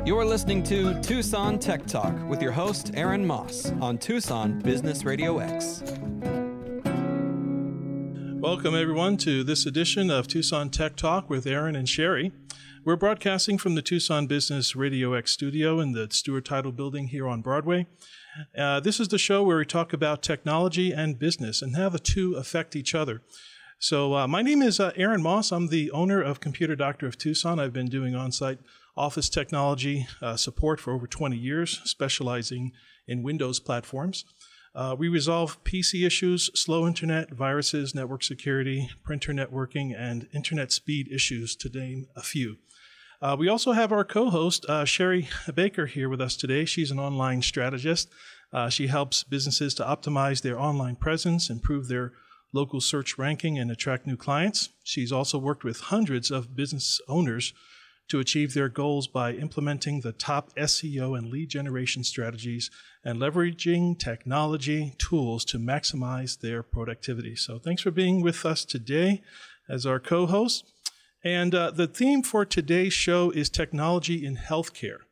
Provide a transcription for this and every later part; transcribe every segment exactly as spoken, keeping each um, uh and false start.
You're listening to Tucson Tech Talk with your host, Aaron Moss, on Tucson Business Radio X. Welcome, everyone, to this edition of Tucson Tech Talk with Aaron and Sherry. We're broadcasting from the Tucson Business Radio X studio in the Stewart Title Building here on Broadway. Uh, this is the show where we talk about technology and business and how the two affect each other. So uh, my name is uh, Aaron Moss. I'm the owner of Computer Doctor of Tucson. I've been doing on-site office technology uh, support for over twenty years, specializing in Windows platforms. Uh, we resolve P C issues, slow internet, viruses, network security, printer networking, and internet speed issues, to name a few. Uh, we also have our co-host, uh, Sherry Baker, here with us today. She's an online strategist. Uh, she helps businesses to optimize their online presence, improve their local search ranking, and attract new clients. She's also worked with hundreds of business owners to achieve their goals by implementing the top S E O and lead generation strategies and leveraging technology tools to maximize their productivity. So thanks for being with us today as our co-host. And uh, the theme for today's show is technology in healthcare.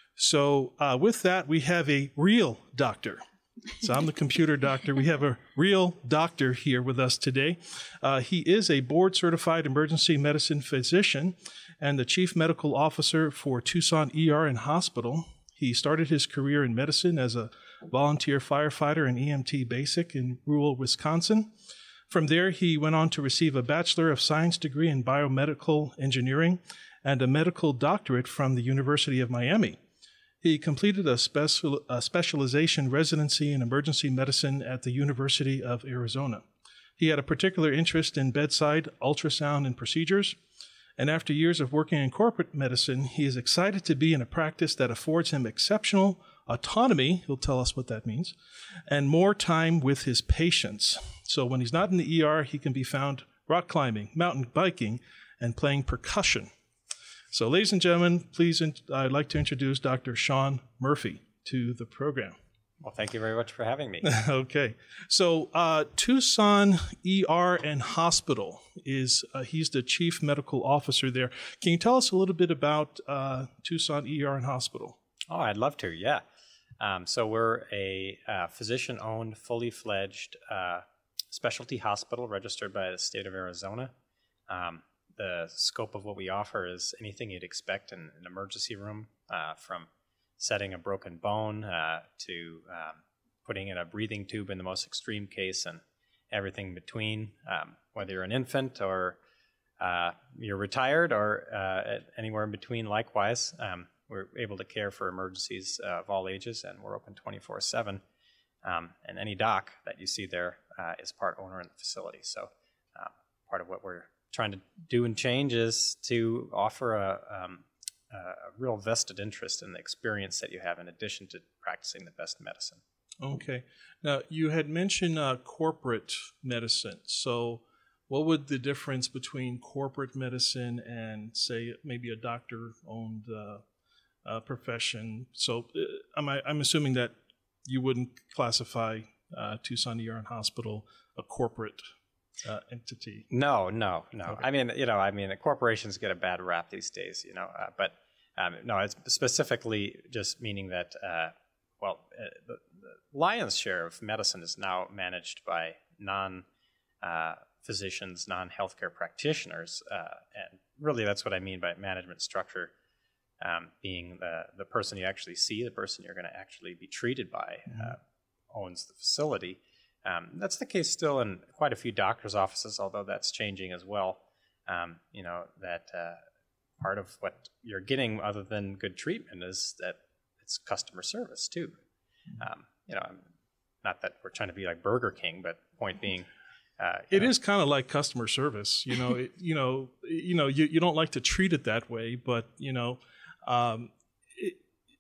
So uh, with that, we have a real doctor. So I'm the computer doctor. We have a real doctor here with us today. Uh, he is a board-certified emergency medicine physician and the chief medical officer for Tucson E R and Hospital. He started his career in medicine as a volunteer firefighter and E M T basic in rural Wisconsin. From there, he went on to receive a Bachelor of Science degree in biomedical engineering and a medical doctorate from the University of Miami. He completed a, special, a specialization residency in emergency medicine at the University of Arizona. He had a particular interest in bedside ultrasound and procedures, and after years of working in corporate medicine, he is excited to be in a practice that affords him exceptional autonomy, he'll tell us what that means, and more time with his patients. So when he's not in the E R, he can be found rock climbing, mountain biking, and playing percussion. So, ladies and gentlemen, please, I'd like to introduce Doctor Sean Murphy to the program. Well, thank you very much for having me. Okay. So, uh, Tucson E R and Hospital is, uh, he's the chief medical officer there. Can you tell us a little bit about uh, Tucson E R and Hospital? Oh, I'd love to, yeah. Um, so, we're a uh, physician-owned, fully fledged uh, specialty hospital registered by the state of Arizona. Um, The scope of what we offer is anything you'd expect in an emergency room, uh, from setting a broken bone uh, to um, putting in a breathing tube in the most extreme case and everything between, um, whether you're an infant or uh, you're retired or uh, anywhere in between likewise. Um, we're able to care for emergencies uh, of all ages, and we're open twenty-four seven. Um, and any doc that you see there uh, is part owner in the facility. So uh, part of what we're trying to do and change is to offer a, um, a real vested interest in the experience that you have in addition to practicing the best medicine. Okay. Now, you had mentioned uh, corporate medicine. So what would the difference between corporate medicine and, say, maybe a doctor-owned uh, uh, profession? So uh, I'm, I'm assuming that you wouldn't classify uh, Tucson E R and Hospital a corporate Uh, entity. No, no, no. Okay. I mean, you know, I mean, corporations get a bad rap these days, you know, uh, but um, no, it's specifically just meaning that, uh, well, uh, the, the lion's share of medicine is now managed by non-physicians, uh, non-healthcare practitioners, uh, and really that's what I mean by management structure, um, being the, the person you actually see, the person you're going to actually be treated by, mm-hmm. uh, owns the facility. Um, that's the case still in quite a few doctors' offices, although that's changing as well. Um, you know, that uh, part of what you're getting other than good treatment is that it's customer service too. Um, you know, not that we're trying to be like Burger King, but point being, uh, it know, is kind of like customer service. You know, it, you know, you know, you, you don't like to treat it that way, but you know, um, it,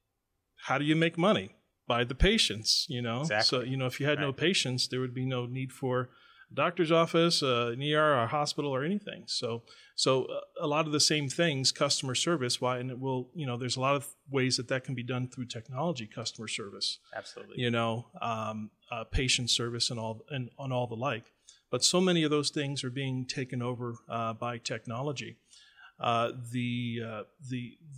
how do you make money? By the patients, you know. Exactly. So, you know, if you had right. no patients, there would be no need for a doctor's office, uh, an E R, or a hospital, or anything. So, so uh, a lot of the same things, customer service. Why? And it will, you know, there's a lot of ways that that can be done through technology. Customer service, absolutely. You know, um, uh, patient service, and all, and on all the like. But so many of those things are being taken over uh, by technology. Uh, the uh, the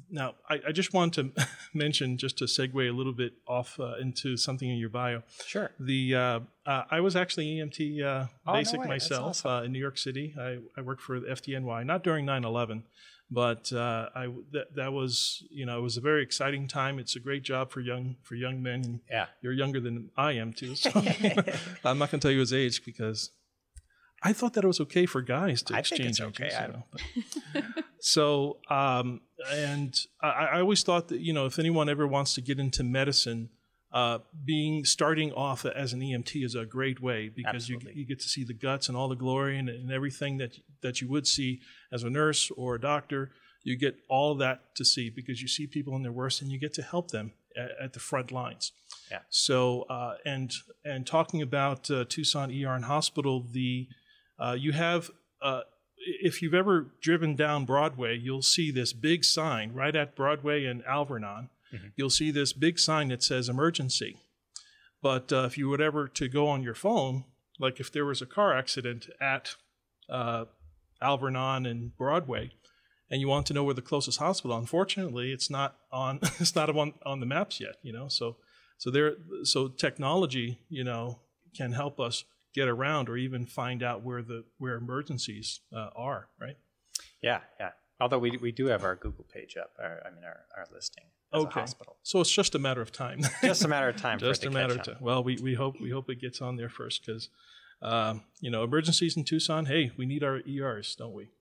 now, I, I just want to mention, just to segue a little bit off uh, into something in your bio. Sure. The uh, uh, I was actually E M T uh, Oh, no basic way. That's myself awesome. uh, in New York City. I, I worked for the F D N Y, not during nine eleven, but uh, I that, that was you know it was a very exciting time. It's a great job for young for young men. And Yeah. you're younger than I am too, so I'm not going to tell you his age because I thought that it was okay for guys to I think exchange it's okay. ages. I You know, but, so, um, and I, I always thought that, you know, if anyone ever wants to get into medicine, uh, being starting off as an E M T is a great way because you, Absolutely. you get to see the guts and all the glory and, and everything that that you would see as a nurse or a doctor. You get all of that to see because you see people in their worst and you get to help them at, at the front lines. Yeah. So, uh, and and talking about uh, Tucson E R and Hospital, the uh, you have. Uh, If you've ever driven down Broadway, you'll see this big sign right at Broadway and Alvernon. Mm-hmm. You'll see this big sign that says emergency. But uh, if you would ever to go on your phone, like if there was a car accident at uh, Alvernon and Broadway, and you want to know where the closest hospital, unfortunately, it's not on it's not on, on the maps yet. You know, so so there so technology, you know, can help us get around or even find out where the where emergencies uh, are, right? Yeah, yeah. Although we we do have our Google page up, our, I mean our, our listing as Okay. a hospital. So it's just a matter of time. Just a matter of time for it Just to a matter of catch time. on. Well, we, we hope we hope it gets on there first because, um, you know, emergencies in Tucson. Hey, we need our E Rs, don't we?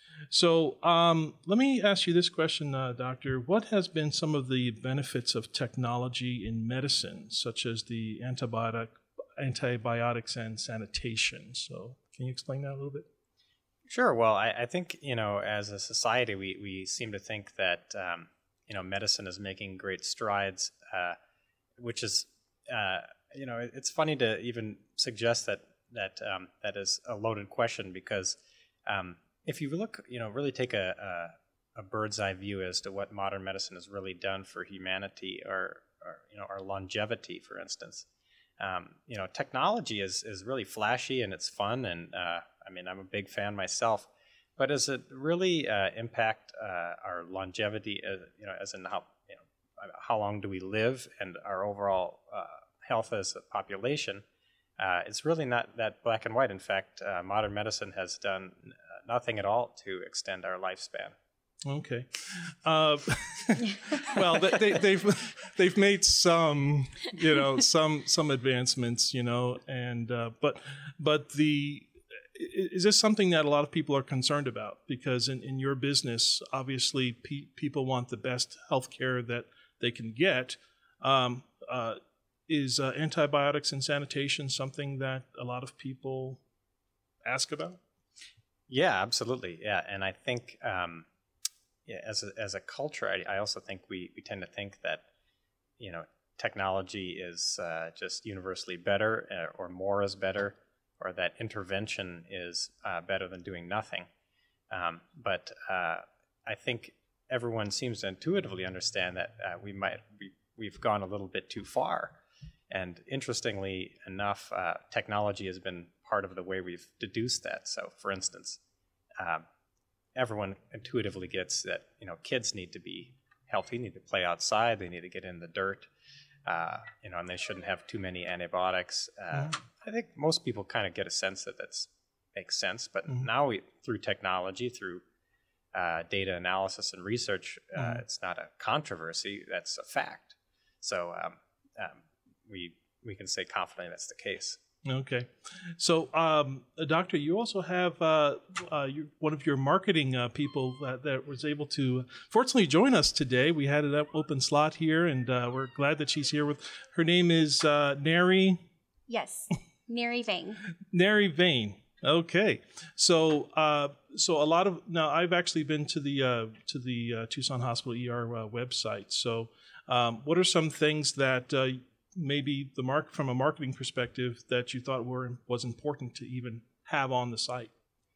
So um, let me ask you this question, uh, Doctor. What has been some of the benefits of technology in medicine, such as the antibiotic, antibiotics and sanitation? So can you explain that a little bit? Sure. Well, I, I think, you know, as a society, we, we seem to think that, um, you know, medicine is making great strides, uh, which is, uh, you know, it, it's funny to even suggest that that um, that is a loaded question because um, if you look, you know, really take a, a, a bird's eye view as to what modern medicine has really done for humanity or, or you know, our longevity, for instance, um, you know, technology is, is really flashy and it's fun and, uh, I mean, I'm a big fan myself, but does it really uh, impact uh, our longevity, uh, you know, as in how, you know, how long do we live and our overall uh, health as a population? Uh, it's really not that black and white. In fact, uh, modern medicine has done nothing at all to extend our lifespan. Okay. Uh, well, they, they've they've made some, you know, some some advancements, you know, and uh, but but the is this something that a lot of people are concerned about? Because in, in your business, obviously, pe- people want the best healthcare that they can get. Um, uh, is uh, antibiotics and sanitation something that a lot of people ask about? Yeah, absolutely. Yeah, and I think um, yeah, as a, as a culture, I, I also think we, we tend to think that, you know, technology is uh, just universally better uh, or more is better, or that intervention is uh, better than doing nothing. Um, but uh, I think everyone seems to intuitively understand that uh, we might we, we've gone a little bit too far. And interestingly enough, uh, technology has been part of the way we've deduced that. So, for instance, um, everyone intuitively gets that, you know, kids need to be healthy, need to play outside, they need to get in the dirt, uh, you know, and they shouldn't have too many antibiotics. Uh, mm-hmm. I think most people kind of get a sense that that makes sense. But mm-hmm. now, we, through technology, through uh, data analysis and research, uh, mm-hmm. it's not a controversy, that's a fact. So, um, um, we we can say confidently that's the case. Okay. So, um, Doctor, you also have uh, uh, you, one of your marketing uh, people that, that was able to fortunately join us today. We had an open slot here, and uh, we're glad that she's here. With her name is uh, Neri. Yes, Neri Vane. Neri Vane. Okay. So, uh, so a lot of now I've actually been to the uh, to the uh, Tucson Hospital E R uh, website. So, um, what are some things that uh, maybe the mark from a marketing perspective that you thought were was important to even have on the site?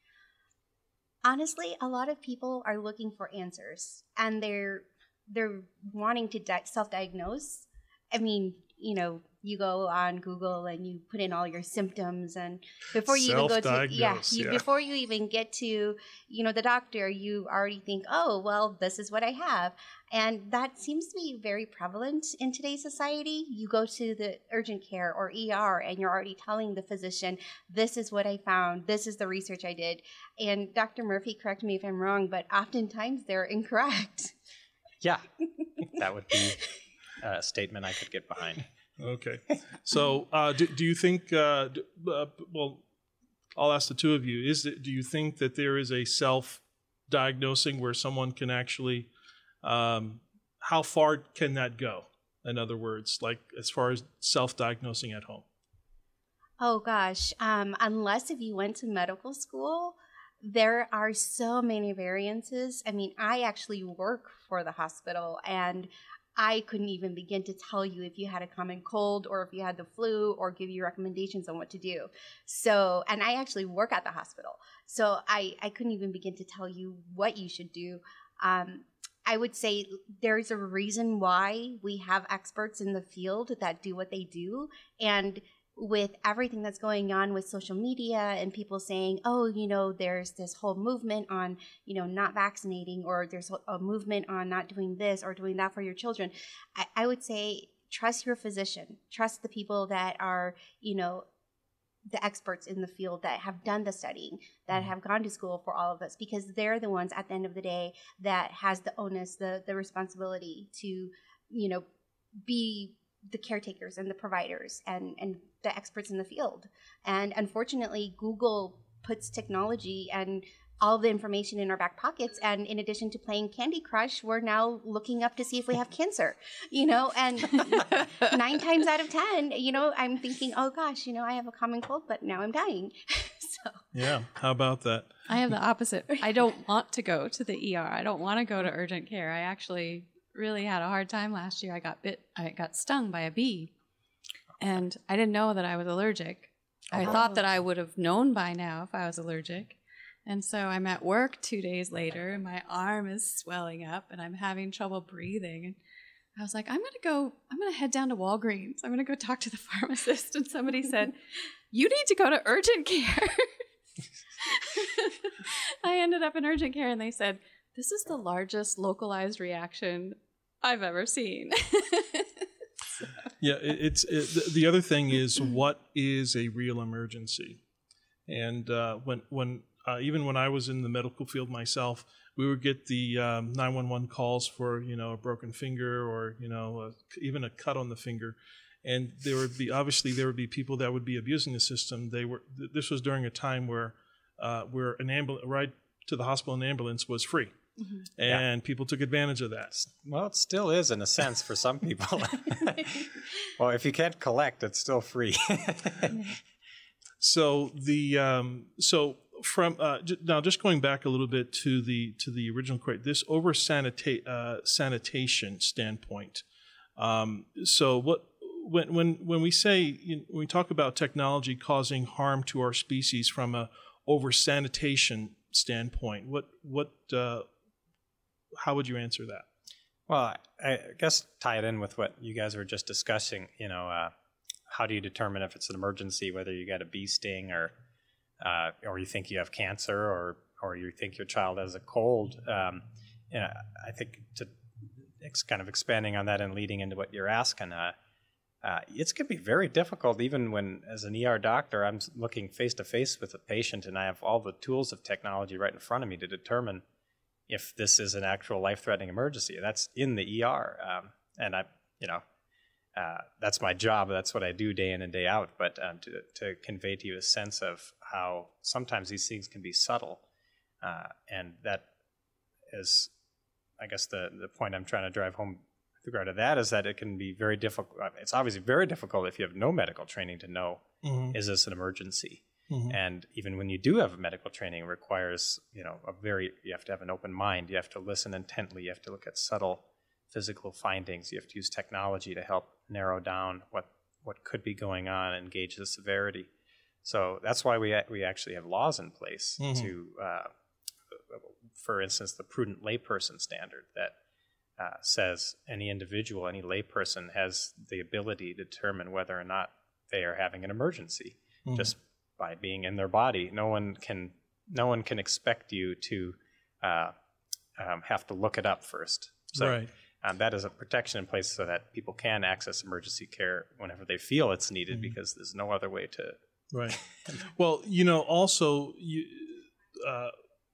Honestly, a lot of people are looking for answers, and they're they're wanting to di- self-diagnose. I mean, you know, You go on Google and you put in all your symptoms, and before you even go to yeah, you, yeah, before you even get to you know the doctor, you already think, oh well, this is what I have, and that seems to be very prevalent in today's society. You go to the urgent care or E R, and you're already telling the physician, this is what I found, this is the research I did, and Doctor Murphy, correct me if I'm wrong, but oftentimes they're incorrect. Yeah, that would be a statement I could get behind. Okay. So uh, do, do you think, uh, d- uh, well, I'll ask the two of you, is it, do you think that there is a self-diagnosing where someone can actually, um, how far can that go? In other words, like as far as self-diagnosing at home? Oh gosh, um, unless if you went to medical school, there are so many variances. I mean, I actually work for the hospital, and I couldn't even begin to tell you if you had a common cold or if you had the flu or give you recommendations on what to do. So, and I actually work at the hospital. So I, I couldn't even begin to tell you what you should do. Um, I would say there's a reason why we have experts in the field that do what they do. And with everything that's going on with social media and people saying, oh, you know, there's this whole movement on, you know, not vaccinating, or there's a movement on not doing this or doing that for your children. I, I would say trust your physician, trust the people that are, you know, the experts in the field that have done the studying, that have gone to school for all of this, because they're the ones at the end of the day that has the onus, the, the responsibility to, you know, be the caretakers and the providers and, and the experts in the field. And unfortunately, Google puts technology and all the information in our back pockets. And in addition to playing Candy Crush, we're now looking up to see if we have cancer, you know, and nine times out of ten, you know, I'm thinking, oh gosh, you know, I have a common cold, but now I'm dying. So Yeah. How about that? I have the opposite. I don't want to go to the E R. I don't want to go to urgent care. I actually really had a hard time last year. I got bit, I got stung by a bee, and I didn't know that I was allergic. I Oh. thought that I would have known by now if I was allergic. And so I'm at work two days later, and my arm is swelling up, and I'm having trouble breathing. And I was like, I'm going to go, I'm going to head down to Walgreens. I'm going to go talk to the pharmacist. And somebody said, you need to go to urgent care. I ended up in urgent care, and they said, this is the largest localized reaction I've ever seen. Yeah, it, it's it, the, the other thing is, what is a real emergency? And uh, when when uh, even when I was in the medical field myself, we would get the um, nine one one calls for, you know, a broken finger, or, you know, a, even a cut on the finger, and there would be, obviously there would be people that would be abusing the system. They were th- this was during a time where uh, where an ambulance ride to the hospital in an ambulance was free. Mm-hmm. And yeah. people took advantage of that. Well, it still is in a sense for some people. Well, if you can't collect, it's still free. So the um, so from uh, j- now just going back a little bit to the to the original quote, this over sanita- uh, sanitation standpoint. Um, so what when when when we say, you know, when we talk about technology causing harm to our species from a over sanitation standpoint, what what uh, how would you answer that? Well, I guess tie it in with what you guys were just discussing. You know, uh, how do you determine if it's an emergency, whether you got a bee sting, or uh, or you think you have cancer, or or you think your child has a cold? Um, you know, I think to it's kind of expanding on that and leading into what you're asking. Uh, uh, it's going to be very difficult, even when, as an E R doctor, I'm looking face to face with a patient, and I have all the tools of technology right in front of me to determine if this is an actual life-threatening emergency. That's in the E R, um, and I, you know, uh, that's my job. That's what I do day in and day out. But um, to, to convey to you a sense of how sometimes these things can be subtle, uh, and that is, I guess, the the point I'm trying to drive home with regard to that is that it can be very difficult. It's obviously very difficult if you have no medical training to know, mm-hmm. is this an emergency? Mm-hmm. And even when you do have medical training, it requires, you know, a very, you have to have an open mind. You have to listen intently. You have to look at subtle physical findings. You have to use technology to help narrow down what, what could be going on and gauge the severity. So that's why we we actually have laws in place mm-hmm. to, uh, for instance, the prudent layperson standard, that uh, says any individual, any layperson has the ability to determine whether or not they are having an emergency mm-hmm. just by being in their body. No one can, no one can expect you to uh, um, have to look it up first. So right. um, that is a protection in place so that people can access emergency care whenever they feel it's needed, mm-hmm. because there's no other way to. Right. Well, you know, also, you, uh,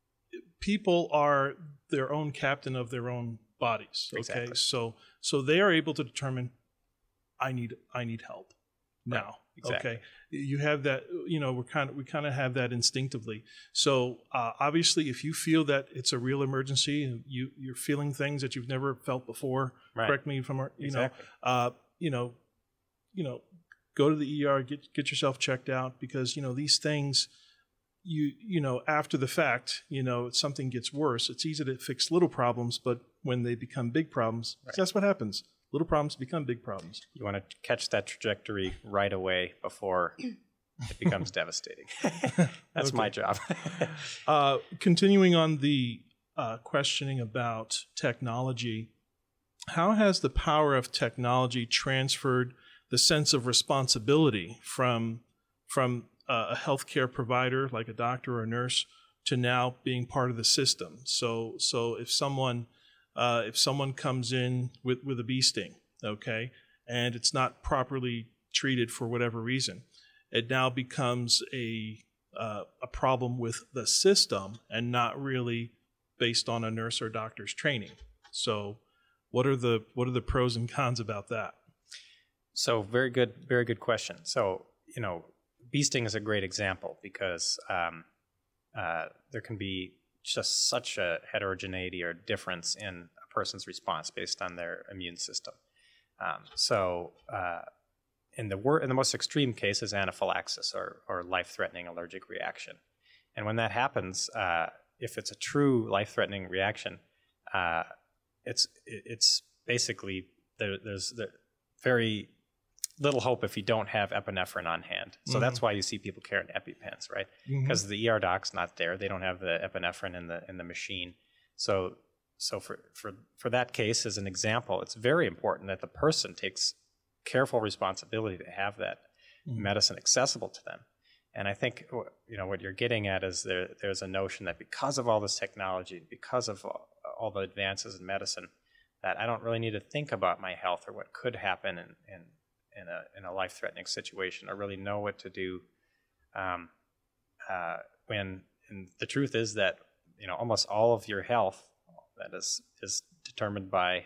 people are their own captain of their own bodies. Okay, exactly. so so they are able to determine, I need I need help now. Right. Exactly. Okay, you have that. You know, we're kind of we kind of have that instinctively. So uh, obviously, if you feel that it's a real emergency and you you're feeling things that you've never felt before, right. correct me if I'm you exactly. know, uh, you know, you know. Go to the E R, get get yourself checked out, because, you know, these things, you you know, after the fact, you know, if something gets worse, it's easy to fix little problems, but when they become big problems, right. that's what happens. Little problems become big problems. You want to catch that trajectory right away before it becomes devastating. That's okay. my job. uh, continuing on the uh, questioning about technology, how has the power of technology transferred the sense of responsibility from from uh, a healthcare provider like a doctor or a nurse to now being part of the system? So so if someone uh, if someone comes in with, with a bee sting, okay, and it's not properly treated for whatever reason, it now becomes a uh, a problem with the system and not really based on a nurse or doctor's training. So what are the what are the pros and cons about that? So very good, very good question. So, you know, bee sting is a great example because um, uh, there can be just such a heterogeneity or difference in a person's response based on their immune system. Um, so uh, in the wor- in the most extreme case is anaphylaxis or, or life-threatening allergic reaction. And when that happens, uh, if it's a true life-threatening reaction, uh, it's it's basically there, there's the very little hope if you don't have epinephrine on hand. So mm-hmm. that's why you see people carrying EpiPens, right? Because mm-hmm. the E R doc's not there. They don't have the epinephrine in the in the machine. So so for, for, for that case, as an example, it's very important that the person takes careful responsibility to have that mm-hmm. medicine accessible to them. And I think, you know, what you're getting at is there there's a notion that because of all this technology, because of all, all the advances in medicine, that I don't really need to think about my health or what could happen in, in in a in a life-threatening situation, or really know what to do. Um, uh, when and the truth is that, you know, almost all of your health that is is determined by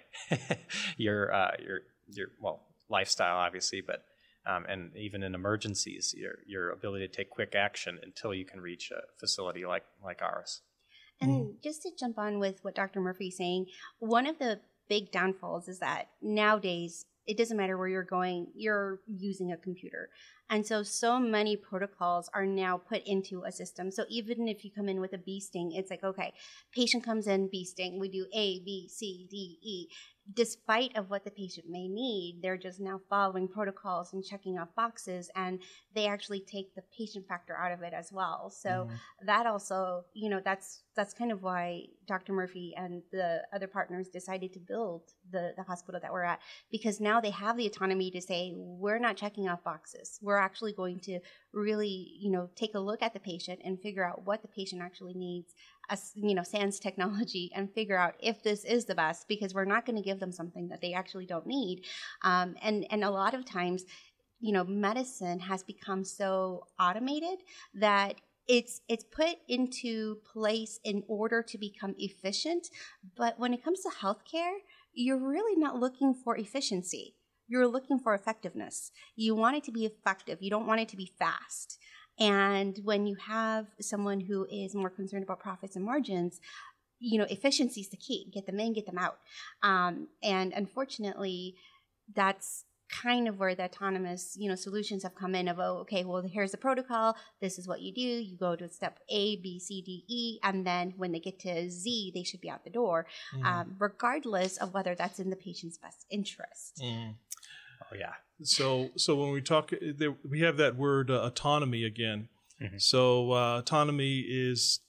your uh, your your well lifestyle, obviously, but um, and even in emergencies, your your ability to take quick action until you can reach a facility like like ours. And mm. just to jump on with what Doctor Murphy is saying, one of the big downfalls is that nowadays, it doesn't matter where you're going, you're using a computer. And so, so many protocols are now put into a system. So even if you come in with a bee sting, it's like, okay, patient comes in, bee sting, we do A, B, C, D, E. Despite of what the patient may need, they're just now following protocols and checking off boxes, and they actually take the patient factor out of it as well. So mm. that also, you know, that's that's kind of why Doctor Murphy and the other partners decided to build the, the hospital that we're at, because now they have the autonomy to say, we're not checking off boxes. We're actually going to really, you know, take a look at the patient and figure out what the patient actually needs, as, you know, sans technology, and figure out if this is the best, because we're not going to give them something that they actually don't need. Um, and, and a lot of times, you know, medicine has become so automated that it's it's put into place in order to become efficient. But when it comes to healthcare, you're really not looking for efficiency. You're looking for effectiveness. You want it to be effective. You don't want it to be fast. And when you have someone who is more concerned about profits and margins, you know, efficiency is the key. Get them in, get them out. Um, and unfortunately, that's kind of where the autonomous, you know, solutions have come in of, oh, okay, well, here's the protocol. This is what you do. You go to step A, B, C, D, E, and then when they get to Z, they should be out the door, mm. um, regardless of whether that's in the patient's best interest. Mm. Oh, yeah. So, so when we talk, there, we have that word uh, autonomy again. Mm-hmm. So, uh, autonomy is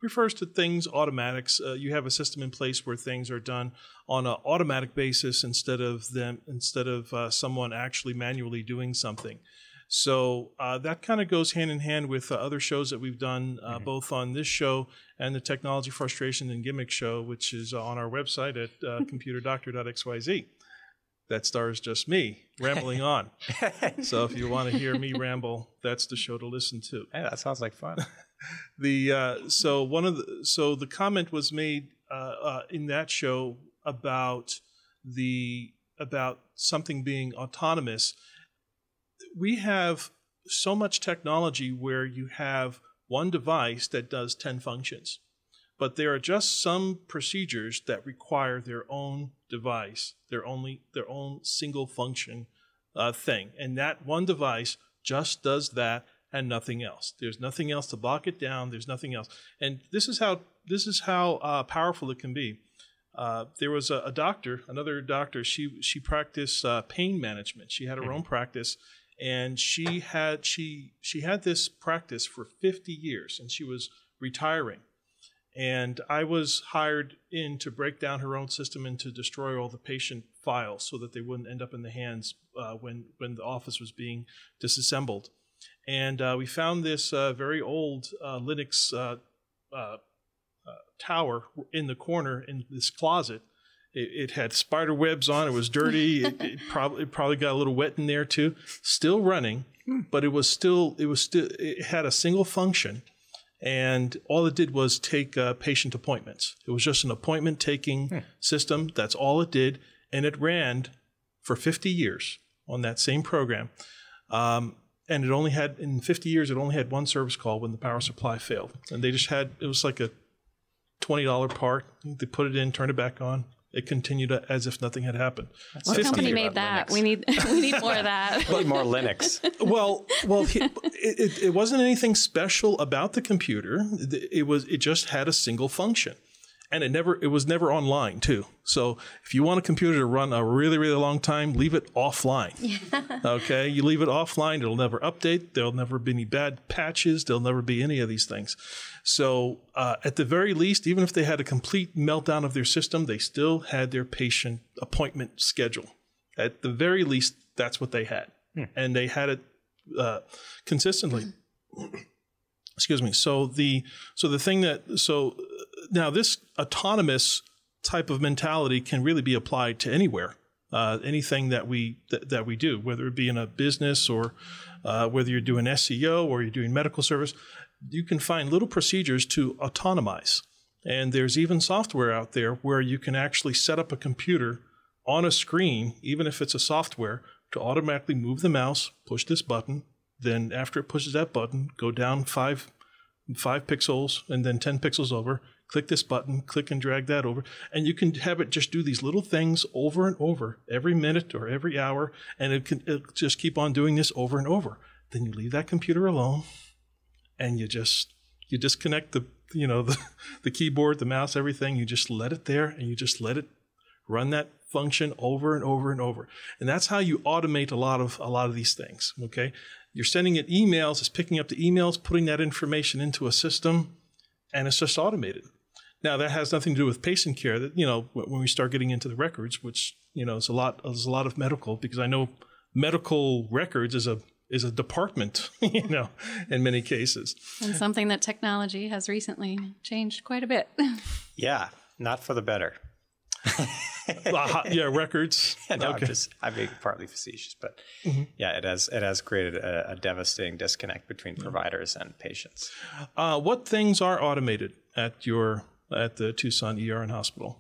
refers to things, automatics. Uh, you have a system in place where things are done on an automatic basis instead of them instead of uh, someone actually manually doing something. So uh, that kind of goes hand in hand with uh, other shows that we've done, uh, mm-hmm. both on this show and the Technology Frustration and Gimmick show, which is on our website at uh, computer doctor dot x y z. That stars just me rambling on. So if you want to hear me ramble, that's the show to listen to. Hey, that sounds like fun. the uh, so one of the so the comment was made uh, uh, in that show about the about something being autonomous. We have so much technology where you have one device that does ten functions, but there are just some procedures that require their own device, their only their own single function uh, thing, and that one device just does that and nothing else. There's nothing else to lock it down. There's nothing else, and this is how this is how uh, powerful it can be. Uh, there was a, a doctor, another doctor. She she practiced uh, pain management. She had her own practice. And she had she she had this practice for fifty years, and she was retiring. And I was hired in to break down her own system and to destroy all the patient files so that they wouldn't end up in the hands uh, when when the office was being disassembled. And uh, we found this uh, very old uh, Linux uh, uh, uh, tower in the corner in this closet. It, it had spider webs on. It was dirty. it, it probably it probably got a little wet in there too. Still running, but it was still it was still it had a single function, and all it did was take uh, patient appointments. It was just an appointment taking hmm. system. That's all it did, and it ran for fifty years on that same program. Um, and it only had in fifty years it only had one service call when the power supply failed, and they just had it was like a twenty dollar part. They put it in, turned it back on. It continued as if nothing had happened. What company made that? Linux. We need we need more of that. We need more Linux. well, well, it, it, it wasn't anything special about the computer. It was it just had a single function, and it never it was never online too. So if you want a computer to run a really really long time, leave it offline. Yeah. Okay, you leave it offline. It'll never update. There'll never be any bad patches. There'll never be any of these things. So uh, at the very least, even if they had a complete meltdown of their system, they still had their patient appointment schedule. At the very least, that's what they had. Hmm. And they had it uh, consistently. Excuse me. So the so the thing that so now this autonomous type of mentality can really be applied to anywhere. Uh, anything that we th- that we do, whether it be in a business or uh, whether you're doing S E O or you're doing medical service. You can find little procedures to autonomize. And there's even software out there where you can actually set up a computer on a screen, even if it's a software, to automatically move the mouse, push this button, then after it pushes that button, go down five, five pixels and then ten pixels over, click this button, click and drag that over. And you can have it just do these little things over and over every minute or every hour, and it can it'll just keep on doing this over and over. Then you leave that computer alone. And you just you disconnect the you know the, the keyboard, the mouse, everything. You just let it there, and you just let it run that function over and over and over. And that's how you automate a lot of a lot of these things. Okay, you're sending it emails, it's picking up the emails, putting that information into a system, and it's just automated. Now that has nothing to do with patient care. That you know when we start getting into the records, which you know is a lot there's a lot of medical, because I know medical records is a is a department, you know, in many cases. And something that technology has recently changed quite a bit. Yeah, not for the better. uh, yeah, records. Yeah, no, okay. I'm just I'm being partly facetious, but mm-hmm. yeah, it has it has created a, a devastating disconnect between providers and patients. Uh, what things are automated at your at the Tucson E R and hospital?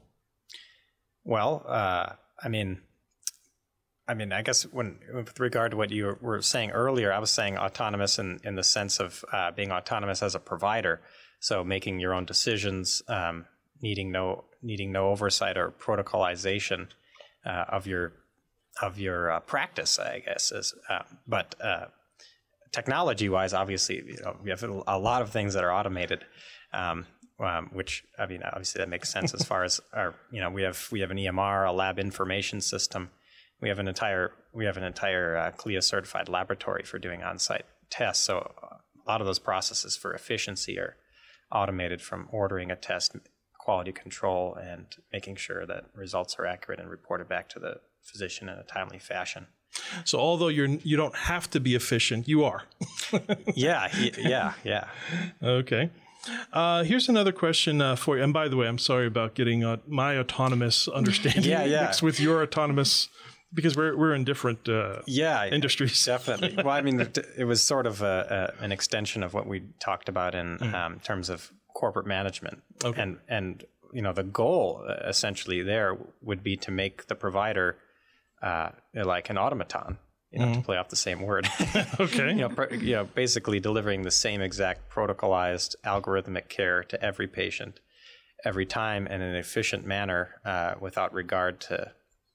Well, uh, I mean. I mean, I guess when with regard to what you were saying earlier, I was saying autonomous in, in the sense of uh, being autonomous as a provider. So making your own decisions, um, needing no needing no oversight or protocolization uh, of your of your uh, practice, I guess. Is uh, but uh, technology-wise, obviously, you know, we have a lot of things that are automated. Um, Um, which I mean, obviously that makes sense as far as our, you know, we have we have an E M R, a lab information system. We have an entire we have an entire uh, C L I A certified laboratory for doing on-site tests. So a lot of those processes for efficiency are automated from ordering a test, quality control, and making sure that results are accurate and reported back to the physician in a timely fashion. So although you're you don't have to be efficient, you are. yeah, yeah, yeah. Okay. Uh, here's another question uh, for you. And by the way, I'm sorry about getting uh, my autonomous understanding yeah, yeah. mixed with your autonomous, because we're we're in different uh, yeah, industries. Definitely. Well, I mean, it was sort of a, a, an extension of what we talked about in mm. um, terms of corporate management. Okay. And, and, you know, the goal uh, essentially there would be to make the provider uh, like an automaton. You know, mm-hmm. to play off the same word. Okay. you know, pr- you know, basically delivering the same exact protocolized algorithmic care to every patient, every time, in an efficient manner, uh, without regard to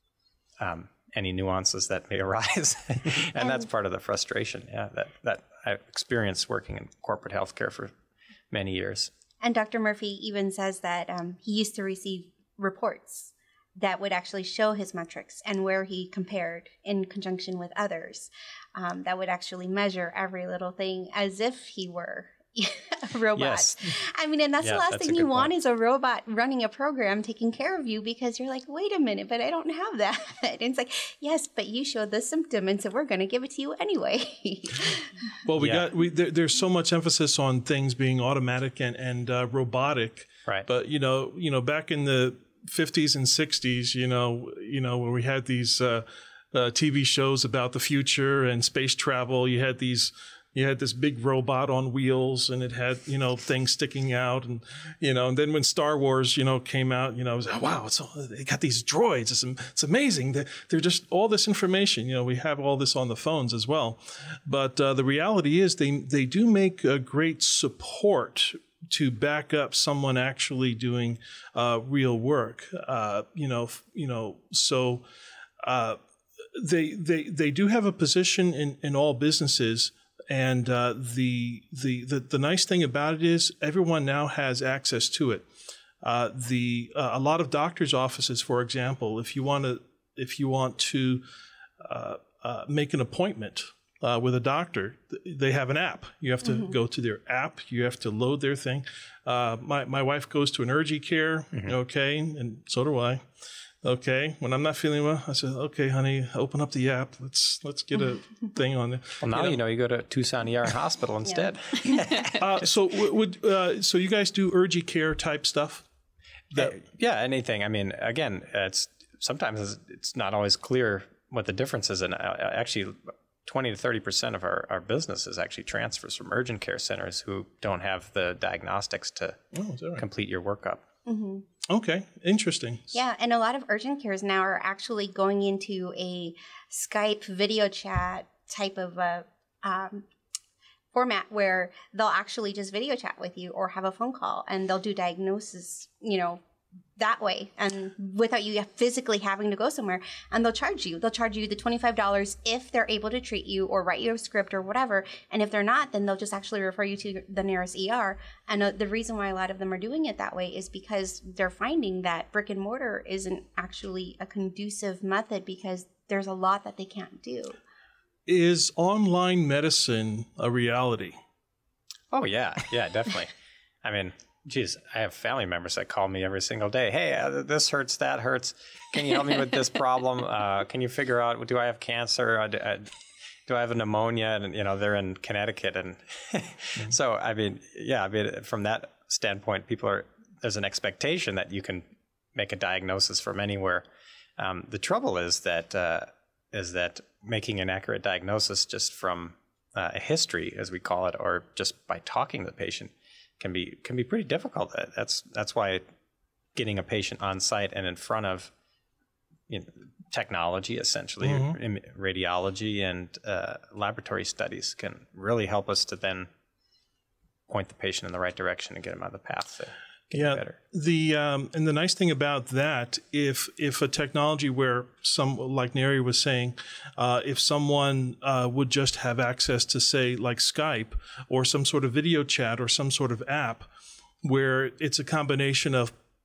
um, any nuances that may arise. and, and that's part of the frustration. Yeah, that that I've experienced working in corporate healthcare for many years. And Doctor Murphy even says that um, he used to receive reports that would actually show his metrics and where he compared in conjunction with others. Um, that would actually measure every little thing as if he were a robot. Yes. I mean, and that's yeah, the last that's thing you want point. is a robot running a program taking care of you, because you're like, wait a minute, but I don't have that. And it's like, yes, but you showed the symptom, and so we're going to give it to you anyway. Well, we yeah. got we there, there's so much emphasis on things being automatic and and uh, robotic. Right. But you know, you know, back in the fifties and sixties, you know, you know, when we had these uh, uh, T V shows about the future and space travel, you had these, you had this big robot on wheels, and it had, you know, things sticking out, and you know, and then when Star Wars, you know, came out, you know, it was, oh, wow, it's all, they got these droids, it's it's amazing. They're, they're just all this information. You know, we have all this on the phones as well, but uh, the reality is they they do make a great support to back up someone actually doing uh, real work. Uh, you know, you know, so uh, they they they do have a position in, in all businesses, and uh, the, the the the nice thing about it is everyone now has access to it. Uh, the uh, a lot of doctors' offices, for example, if you want to if you want to uh, uh, make an appointment Uh, with a doctor, they have an app. You have to mm-hmm. go to their app. You have to load their thing. Uh, my my wife goes to an urgent care, mm-hmm. okay, and so do I. Okay, when I'm not feeling well, I said, "Okay, honey, open up the app. Let's let's get a thing on there." Well, now you know, you, know, you go to Tucson E R and Hospital instead. uh, so would uh, so you guys do urgent care type stuff? That, uh, yeah, anything. I mean, again, it's sometimes it's, it's not always clear what the difference is, and uh, actually, twenty to thirty percent of our, our business is actually transfers from urgent care centers who don't have the diagnostics to oh, is that right? complete your workup. Mm-hmm. Okay, interesting. Yeah, and a lot of urgent cares now are actually going into a Skype video chat type of a um, format where they'll actually just video chat with you or have a phone call, and they'll do diagnosis, you know, that way, and without you physically having to go somewhere. And they'll charge you. They'll charge you the twenty-five dollars if they're able to treat you or write you a script or whatever. And if they're not, then they'll just actually refer you to the nearest E R. And uh, the reason why a lot of them are doing it that way is because they're finding that brick and mortar isn't actually a conducive method, because there's a lot that they can't do. Is online medicine a reality? Oh, yeah. Yeah, definitely. I mean, geez, I have family members that call me every single day. Hey, uh, this hurts, that hurts. Can you help me with this problem? Uh, can you figure out, do I have cancer? Uh, do, uh, do I have a pneumonia? And, you know, they're in Connecticut. And mm-hmm. so, I mean, yeah, I mean, from that standpoint, people are, there's an expectation that you can make a diagnosis from anywhere. Um, the trouble is that, uh, is that making an accurate diagnosis just from uh, a history, as we call it, or just by talking to the patient, can be can be pretty difficult. That's that's why getting a patient on site and in front of, you know, technology, essentially, mm-hmm. radiology and uh, laboratory studies, can really help us to then point the patient in the right direction and get them on the path to get yeah, better. The um, and the nice thing about that, if if a technology where some, like Neri was saying, uh, if someone uh, would just have access to, say, like Skype or some sort of video chat or some sort of app, where it's a combination of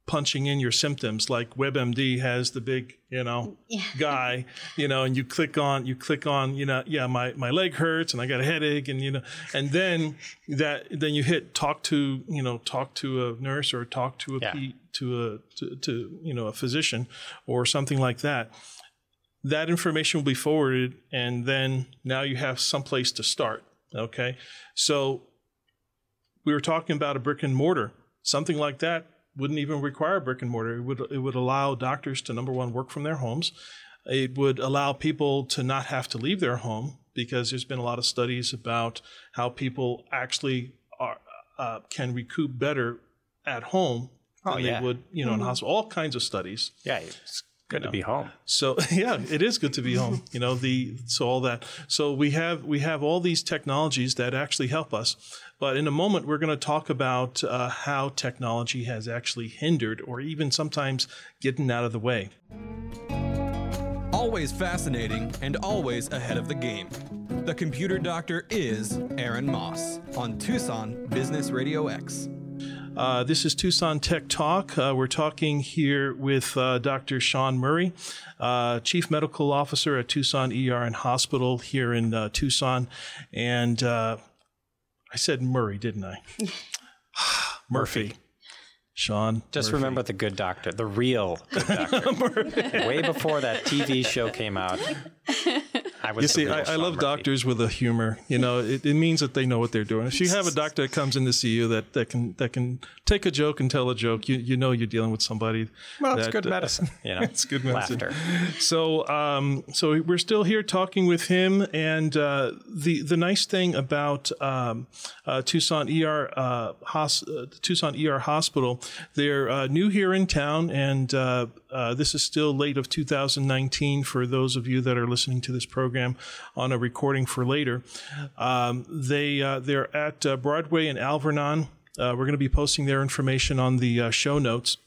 punching in your symptoms, like WebMD has the big, you know, Yeah. guy, you know, and you click on, you click on, you know, yeah, my, my leg hurts and I got a headache, and, you know, and then that, then you hit talk to, you know, talk to a nurse or talk to a, Yeah. P, to a, to, to, you know, a physician or something like that. That information will be forwarded, and then now you have someplace to start. Okay. So we were talking about a brick and mortar, something like that wouldn't even require brick and mortar. It would, it would allow doctors to, number one, work from their homes. It would allow people to not have to leave their home, because there's been a lot of studies about how people actually are, uh, can recoup better at home than Oh, yeah. they would, you know, in hospital. All kinds of studies. Yeah, it's good know. to be home. So yeah, it is good to be home. You know, the so all that. So we have we have all these technologies that actually help us. But in a moment, we're going to talk about uh, how technology has actually hindered, or even sometimes getting out of the way. Always fascinating and always ahead of the game. The Computer Doctor is Aaron Moss on Tucson Business Radio X. Uh, this is Tucson Tech Talk. Uh, we're talking here with uh, Doctor Sean Murray, uh, Chief Medical Officer at Tucson E R and Hospital here in uh, Tucson. And uh, I said Murray, didn't I? Murphy. Sean. Just Murphy. remember the good doctor, the real good doctor. Way before that T V show came out, I was You the see, real I, I Sean love Murphy. doctors with a humor. You know, it, it means that they know what they're doing. If you have a doctor that comes in to see you that, that can that can take a joke and tell a joke, you you know you're dealing with somebody. Well, it's that, good uh, medicine, you know. It's good medicine. Laughter. So, um, so we're still here talking with him, and uh, the the nice thing about um, uh, Tucson E R uh, hos- uh, Tucson E R Hospital, they're uh, new here in town, and uh, uh, this is still late of two thousand nineteen for those of you that are listening to this program on a recording for later. Um, they uh, they're at uh, Broadway and Alvernon. Uh, we're going to be posting their information on the uh, show notes.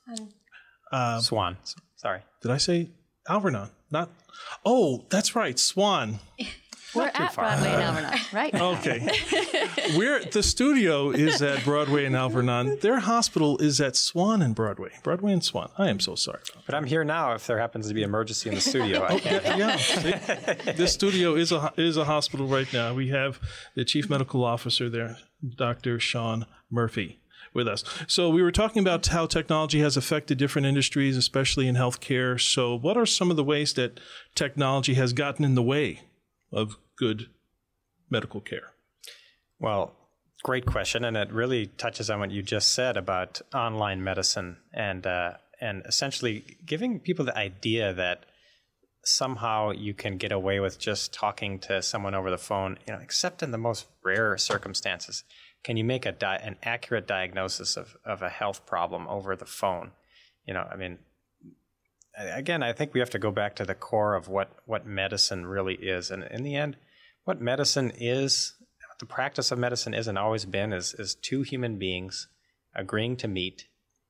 Swan. Swan. Sorry. Did I say Alvernon? Not. Oh, that's right, Swan. We're at far. Broadway and Alvernon, right? Okay. We're the studio is at Broadway and Alvernon. Their hospital is at Swan and Broadway. Broadway and Swan. I am so sorry. But I'm here now if there happens to be an emergency in the studio. I can't. Yeah, yeah. See? This studio is a is a hospital right now. We have the chief medical officer there, Doctor Sean Murphy, with us. So we were talking about how technology has affected different industries, especially in healthcare. So what are some of the ways that technology has gotten in the way of good medical care? Well, great question, and it really touches on what you just said about online medicine and uh, and essentially giving people the idea that somehow you can get away with just talking to someone over the phone, you know, except in the most rare circumstances. Can you make a di- an accurate diagnosis of, of a health problem over the phone? You know, I mean, again, I think we have to go back to the core of what, what medicine really is. And in the end, what medicine is, what the practice of medicine is and always been, is, is two human beings agreeing to meet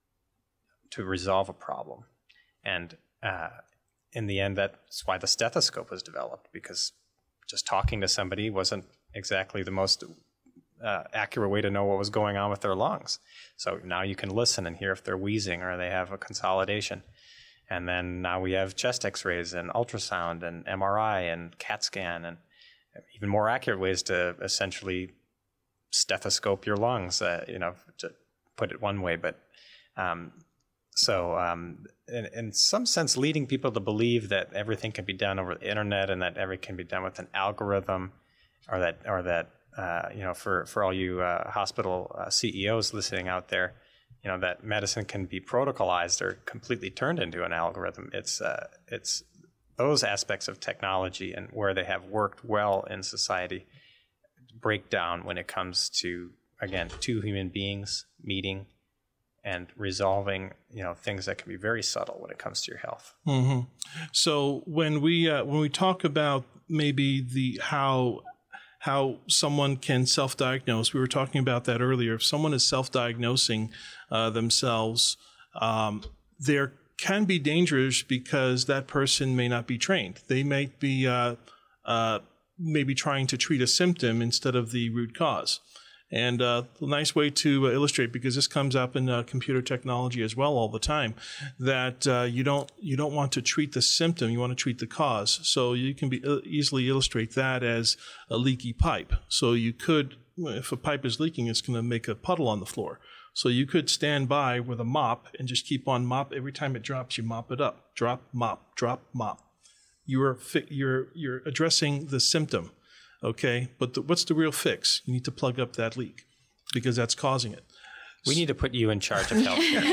to resolve a problem. And uh, in the end, that's why the stethoscope was developed, because just talking to somebody wasn't exactly the most uh, accurate way to know what was going on with their lungs. So now you can listen and hear if they're wheezing or they have a consolidation. And then now we have chest x-rays and ultrasound and M R I and CAT scan and even more accurate ways to essentially stethoscope your lungs, uh, you know, to put it one way. But um, so um, in, in some sense, leading people to believe that everything can be done over the internet and that everything can be done with an algorithm, or that, or that uh, you know, for, for all you uh, hospital uh, C E Os listening out there, you know, that medicine can be protocolized or completely turned into an algorithm. It's uh, it's those aspects of technology and where they have worked well in society break down when it comes to, again, two human beings meeting and resolving, you know, things that can be very subtle when it comes to your health. Mm-hmm. So when we uh, when we talk about maybe the how how someone can self-diagnose, we were talking about that earlier. If someone is self-diagnosing uh, themselves, um, there can be dangers because that person may not be trained. They might be uh, uh, maybe trying to treat a symptom instead of the root cause. And uh, a nice way to uh, illustrate, because this comes up in uh, computer technology as well all the time, that uh, you don't you don't want to treat the symptom, you want to treat the cause. So you can be uh, easily illustrate that as a leaky pipe. So you could, if a pipe is leaking, it's going to make a puddle on the floor. So you could stand by with a mop and just keep on mop. Every time it drops, you mop it up. Drop, mop, drop, mop. You're fi- you're you're addressing the symptom. Okay, but the, what's the real fix? You need to plug up that leak because that's causing it. We need to put you in charge of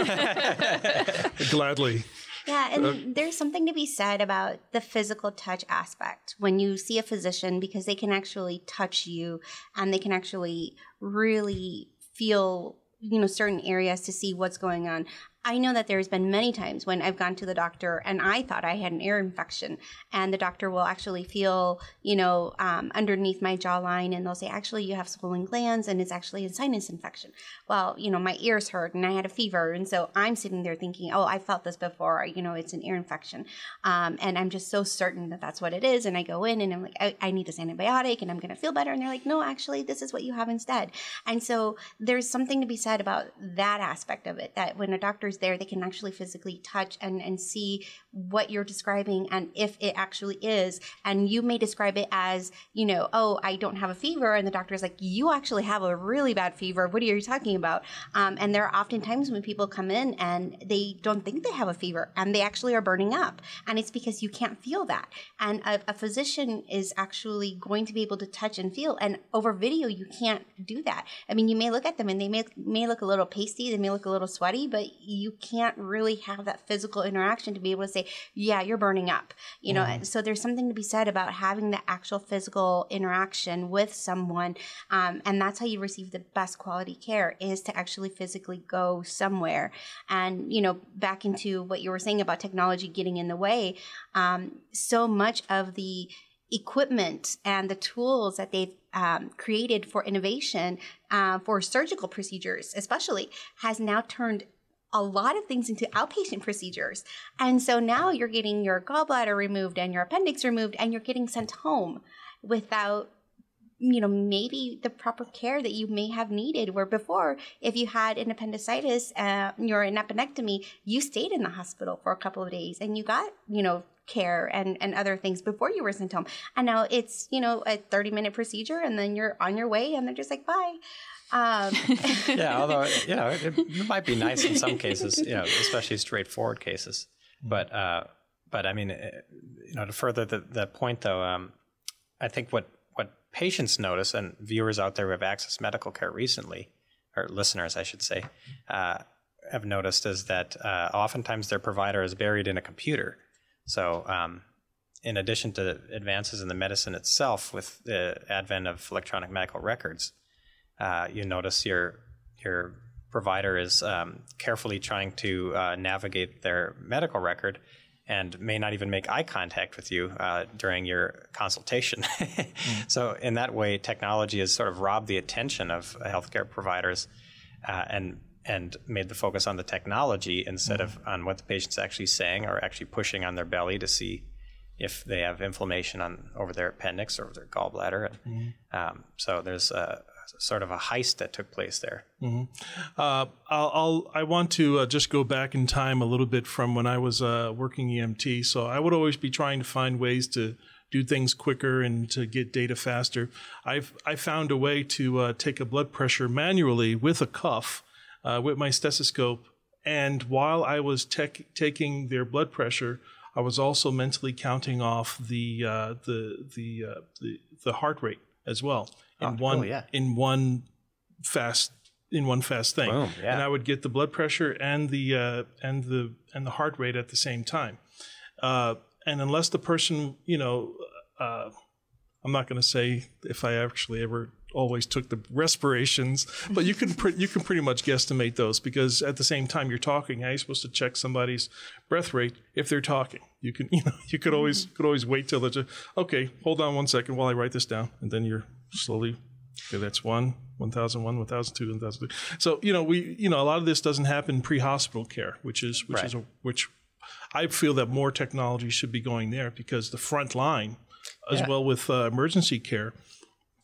healthcare. Gladly. Yeah, and there's something to be said about the physical touch aspect when you see a physician, because they can actually touch you and they can actually really feel, you know, certain areas to see what's going on. I know that there's been many times when I've gone to the doctor and I thought I had an ear infection, and the doctor will actually feel, you know, um, underneath my jawline, and they'll say, actually, you have swollen glands and it's actually a sinus infection. Well, you know, my ears hurt and I had a fever. And so I'm sitting there thinking, oh, I felt this before, you know, it's an ear infection. Um, and I'm just so certain that that's what it is. And I go in and I'm like, I, I need this antibiotic and I'm going to feel better. And they're like, no, actually, this is what you have instead. And so there's something to be said about that aspect of it, that when a doctor's there, they can actually physically touch and, and see what you're describing and if it actually is. And you may describe it as, you know, oh, I don't have a fever. And the doctor's like, you actually have a really bad fever. What are you talking about? Um, and there are often times when people come in and they don't think they have a fever and they actually are burning up. And it's because you can't feel that. And a, a physician is actually going to be able to touch and feel. And over video, you can't do that. I mean, you may look at them and they may, may look a little pasty, they may look a little sweaty, but you can't really have that physical interaction to be able to say, yeah, you're burning up. You know, mm. So there's something to be said about having the actual physical interaction with someone. Um, and that's how you receive the best quality care, is to actually physically go somewhere. And, you know, back into what you were saying about technology getting in the way, um, so much of the equipment and the tools that they've um, created for innovation uh, for surgical procedures especially has now turned a lot of things into outpatient procedures. And so now you're getting your gallbladder removed and your appendix removed and you're getting sent home without, you know, maybe the proper care that you may have needed, where before, if you had an appendicitis uh, or an appendectomy, you stayed in the hospital for a couple of days and you got, you know, care and, and other things before you were sent home. And now it's, you know, a thirty minute procedure and then you're on your way and they're just like, bye. Um. Yeah, although, you know, it, it might be nice in some cases, you know, especially straightforward cases. But, uh, but I mean, it, you know, to further the, the point though, um, I think what, what patients notice, and viewers out there who have accessed medical care recently, or listeners, I should say, uh, have noticed is that uh, oftentimes their provider is buried in a computer. So um, in addition to advances in the medicine itself with the advent of electronic medical records, uh, you notice your your provider is um, carefully trying to uh, navigate their medical record and may not even make eye contact with you uh, during your consultation. mm. So in that way, technology has sort of robbed the attention of healthcare providers uh, and and made the focus on the technology instead mm-hmm. of on what the patient's actually saying or actually pushing on their belly to see if they have inflammation on over their appendix or their gallbladder. And, mm-hmm. um, so there's a, a sort of a heist that took place there. Mm-hmm. Uh, I'll, I'll, I want to uh, just go back in time a little bit from when I was uh, working E M T. So I would always be trying to find ways to do things quicker and to get data faster. I've I found a way to uh, take a blood pressure manually with a cuff, Uh, with my stethoscope, and while I was tech- taking their blood pressure, I was also mentally counting off the uh, the the, uh, the the heart rate as well in oh, one cool, yeah. in one fast in one fast thing. Boom, yeah. And I would get the blood pressure and the uh, and the and the heart rate at the same time. Uh, and unless the person, you know, uh, I'm not going to say if I actually ever. always took the respirations, but you can pre- you can pretty much guesstimate those, because at the same time you're talking, how are you supposed to check somebody's breath rate if they're talking? You can you know you could always could always wait till they're just, okay, hold on one second while I write this down, and then you're slowly, okay, that's one, one thousand one, one thousand two, one thousand three. So you know we you know a lot of this doesn't happen pre-hospital care, which is which right. is a, which I feel that more technology should be going there, because the front line, as yeah. well with uh, emergency care.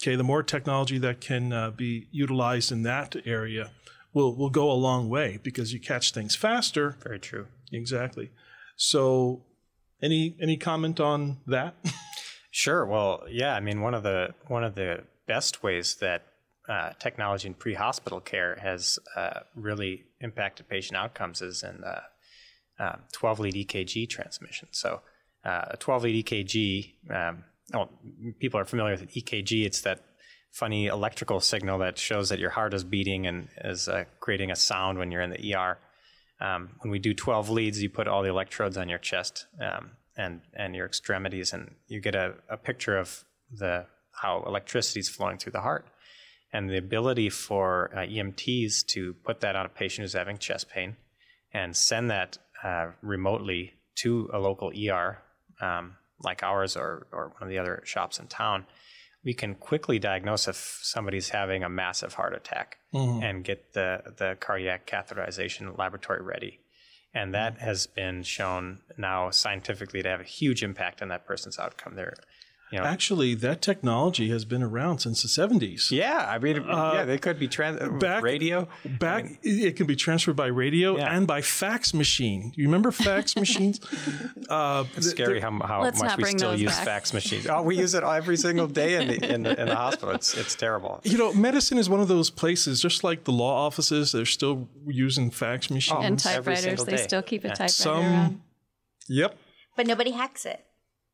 Okay, the more technology that can uh, be utilized in that area will will go a long way because you catch things faster. Very true. Exactly. So, any any comment on that? Sure. Well, yeah. I mean, one of the one of the best ways that uh, technology in pre-hospital care has uh, really impacted patient outcomes is in the uh, twelve lead E K G transmission. So, uh, a twelve lead E K G. Um, oh, people are familiar with E K G. It's that funny electrical signal that shows that your heart is beating and is uh, creating a sound when you're in the E R. Um, when we do twelve leads, you put all the electrodes on your chest um, and and your extremities, and you get a, a picture of the how electricity is flowing through the heart. And the ability for uh, E M Ts to put that on a patient who's having chest pain and send that uh, remotely to a local E R, um, like ours or, or one of the other shops in town, we can quickly diagnose if somebody's having a massive heart attack mm-hmm. and get the, the cardiac catheterization laboratory ready. And that has been shown now scientifically to have a huge impact on that person's outcome. They're, you know, actually, that technology has been around since the seventies. Yeah, I mean, uh, yeah, they could be trans- back, radio. Back, I mean, it can be transferred by radio yeah. and by fax machine. You remember fax machines? Uh, it's scary how, how Let's much not we bring still those use back. fax machines. Oh, we use it every single day in the in the, in the hospital. It's it's terrible. You know, medicine is one of those places, just like the law offices, they're still using fax machines. And Every typewriters, single they day. still keep a Yeah. typewriter Some, around. Yep, But nobody hacks it.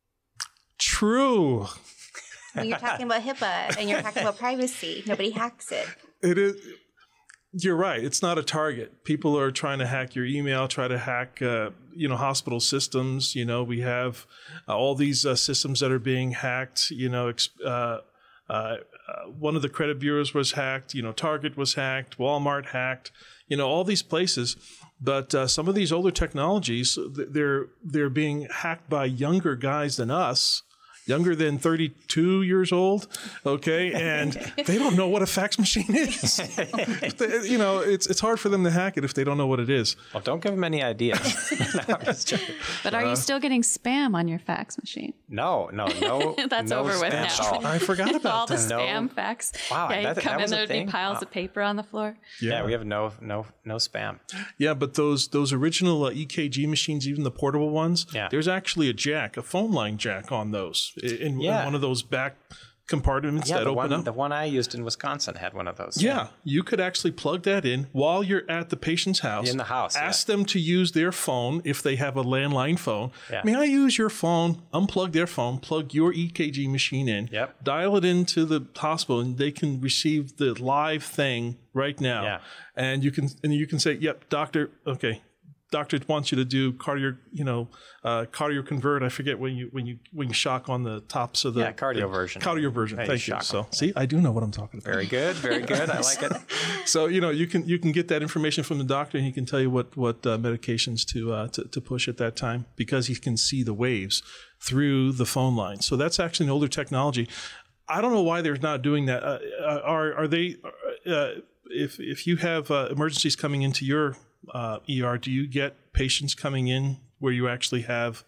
true. When you're talking about HIPAA and you're talking about privacy, nobody hacks it. It is. You're right. It's not a target. People are trying to hack your email, try to hack, uh, you know, hospital systems. You know, we have uh, all these uh, systems that are being hacked. You know, ex- uh, uh, uh, one of the credit bureaus was hacked. You know, Target was hacked. Walmart hacked. You know, all these places. But uh, some of these older technologies, they're they're being hacked by younger guys than us. Younger than thirty-two years old, okay, and they don't know what a fax machine is. They- you know, it's it's hard for them to hack it if they don't know what it is. Well, don't give them any ideas. No, I'm just joking. But are you still getting spam on your fax machine? no, no, no. That's no over with spam now. at all. I forgot All about the that. No. spam fax. Wow, yeah, you that- come that in was a there, there'd be thing? piles Wow. of paper on the floor. Yeah, we have no no no spam. Yeah, but those those original uh, E K G machines, even the portable ones, Yeah. there's actually a jack, a phone line jack on those in, in Yeah. one of those back compartments Yeah, that the open one up. the one I used in Wisconsin had one of those. Yeah, you could actually plug that in while you're at the patient's house. In the house, Ask them to use their phone if they have a landline phone. Yeah. May I use your phone? Unplug their phone, plug your E K G machine in, Yep. dial it into the hospital, and they can receive the live thing right now. Yeah. And you can and you can say, "Yep, doctor, okay. Doctor wants you to do cardio, you know, uh, cardio convert. I forget when you when you when you shock on the tops of the Yeah, cardioversion. Cardioversion. Yeah, you Thank you. shock So 'em. see, I do know what I'm talking about. Very good, very good. I like it. So you know you can you can get that information from the doctor, and he can tell you what what uh, medications to, uh, to to push at that time because he can see the waves through the phone line. So that's actually an older technology. I don't know why they're not doing that. Uh, uh, are are they? Uh, if if you have uh, emergencies coming into your uh, E R, do you get patients coming in where you actually have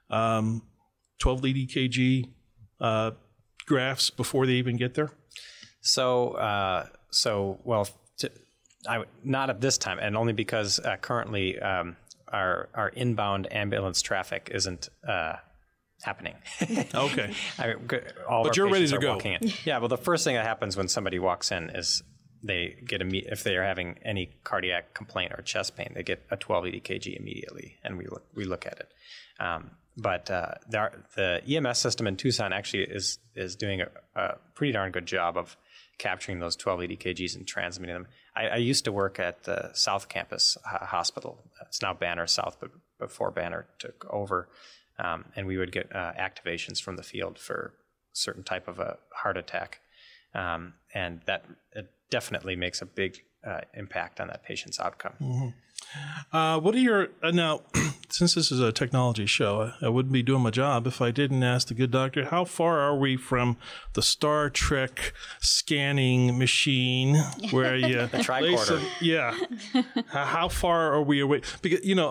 um, twelve lead E K G uh, graphs before they even get there? So, uh, so well, to, I would- not at this time, and only because uh, currently um, our our inbound ambulance traffic isn't uh, happening. Okay. I mean, good- all of But our you're ready patients to are go. walking in. Yeah. Well, the first thing that happens when somebody walks in is they get a if they are having any cardiac complaint or chest pain, they get a twelve lead E K G immediately, and we look we look at it. Um, but uh, there, the E M S system in Tucson actually is is doing a, a pretty darn good job of capturing those twelve lead E K Gs and transmitting them. I, I used to work at the South Campus uh, Hospital. It's now Banner South, but before Banner took over, um, and we would get uh, activations from the field for a certain type of a heart attack, um, and that it definitely makes a big uh, impact on that patient's outcome. Mm-hmm. Uh, what are your uh, now? Since this is a technology show, I, I wouldn't be doing my job if I didn't ask the good doctor. How far are we from the Star Trek scanning machine where you tricorder? place a- yeah. how, how far are we away? Because you know,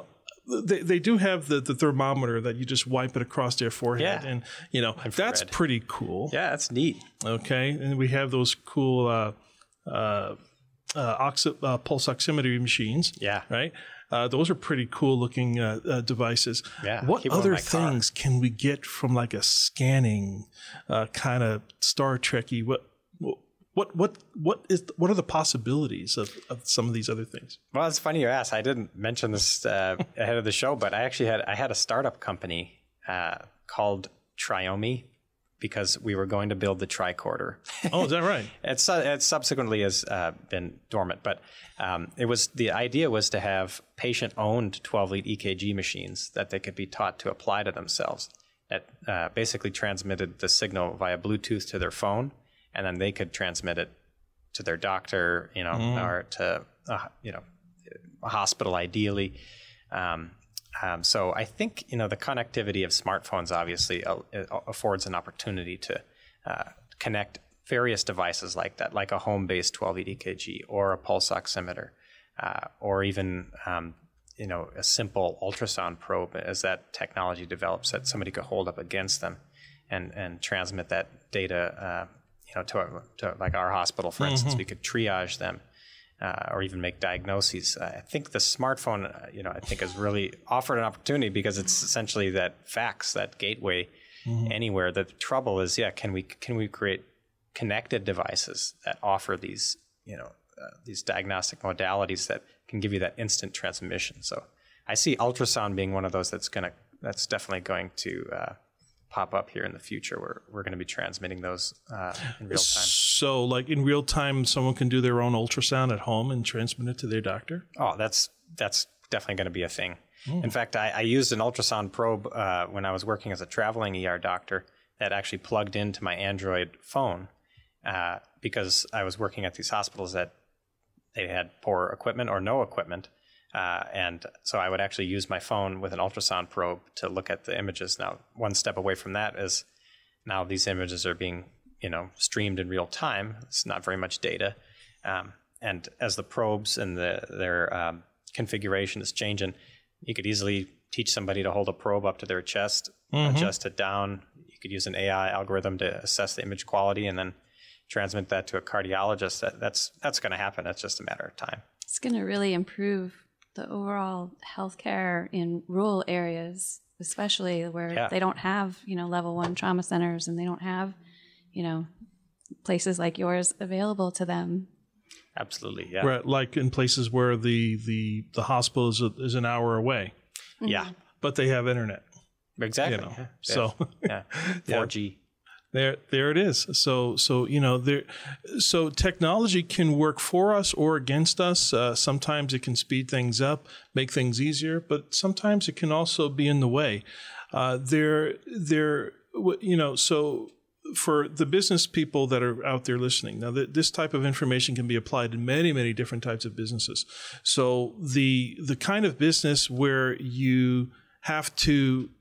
they, they do have the, the thermometer that you just wipe it across their forehead. Yeah. And, you know, Infrared. that's pretty cool. Yeah, that's neat. Okay. And we have those cool uh, uh, uh, oxy- uh, pulse oximetry machines. Yeah. Right. Uh, those are pretty cool looking uh, uh, devices. Yeah, What keep 'em in other my car. things can we get from like a scanning uh, kind of Star Trek-y? What, what, what, what is, what are the possibilities of, of some of these other things? Well, it's funny you asked. I didn't mention this uh, ahead of the show, but I actually had I had a startup company uh, called Triomi because we were going to build the tricorder. Oh, is that right? It's uh, it subsequently has uh, been dormant, but um, it was the idea was to have patient-owned twelve-lead E K G machines that they could be taught to apply to themselves. That uh, basically transmitted the signal via Bluetooth to their phone, and then they could transmit it to their doctor, you know, Mm. or to uh, you know a hospital ideally. Um, um, so I think you know the connectivity of smartphones obviously uh, affords an opportunity to uh, connect various devices like that, like a home-based twelve-lead E K G or a pulse oximeter, uh, or even um, you know a simple ultrasound probe as that technology develops that somebody could hold up against them and and transmit that data. Uh, you know, to, to like our hospital, for instance, we could triage them uh, or even make diagnoses. Uh, I think the smartphone, uh, you know, I think has really offered an opportunity because it's essentially that fax, that gateway anywhere. The trouble is, yeah, can we can we create connected devices that offer these, you know, uh, these diagnostic modalities that can give you that instant transmission? So I see ultrasound being one of those that's gonna that's definitely going to uh, pop up here in the future where we're going to be transmitting those uh, in real time. So, like in real time, someone can do their own ultrasound at home and transmit it to their doctor? Oh, that's that's definitely going to be a thing. In fact, I, I used an ultrasound probe uh, when I was working as a traveling E R doctor that actually plugged into my Android phone uh, because I was working at these hospitals that they had poor equipment or no equipment. Uh, and so I would actually use my phone with an ultrasound probe to look at the images. Now, one step away from that is now these images are being, you know, streamed in real time. It's not very much data. Um, and as the probes and the, their um, configuration is changing, you could easily teach somebody to hold a probe up to their chest, Mm-hmm. adjust it down. You could use an A I algorithm to assess the image quality and then transmit that to a cardiologist. That, that's that's going to happen. It's just a matter of time. It's going to really improve the overall healthcare in rural areas, especially where Yeah. they don't have, you know, level one trauma centers and they don't have, you know, places like yours available to them. Absolutely, yeah. Right, like in places where the, the, the hospital is, a, is an hour away, Yeah, but they have internet. exactly. You know, yeah. so yeah. four G. There, there it is. So, so you know, there. So technology can work for us or against us. Uh, sometimes it can speed things up, make things easier, but sometimes it can also be in the way. Uh, there, there. You know, so for the business people that are out there listening, now th- this type of information can be applied in many, many different types of businesses. So the the kind of business where you have to,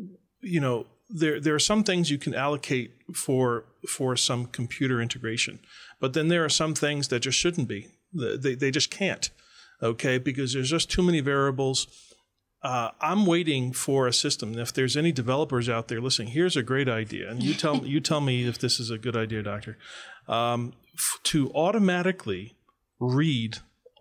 you know. There, there are some things you can allocate for for some computer integration, but then there are some things that just shouldn't be. They they just can't, okay? Because there's just too many variables. Uh, I'm waiting for a system. If there's any developers out there listening, here's a great idea, and you tell you tell me if this is a good idea, Doctor. Um, f- to automatically read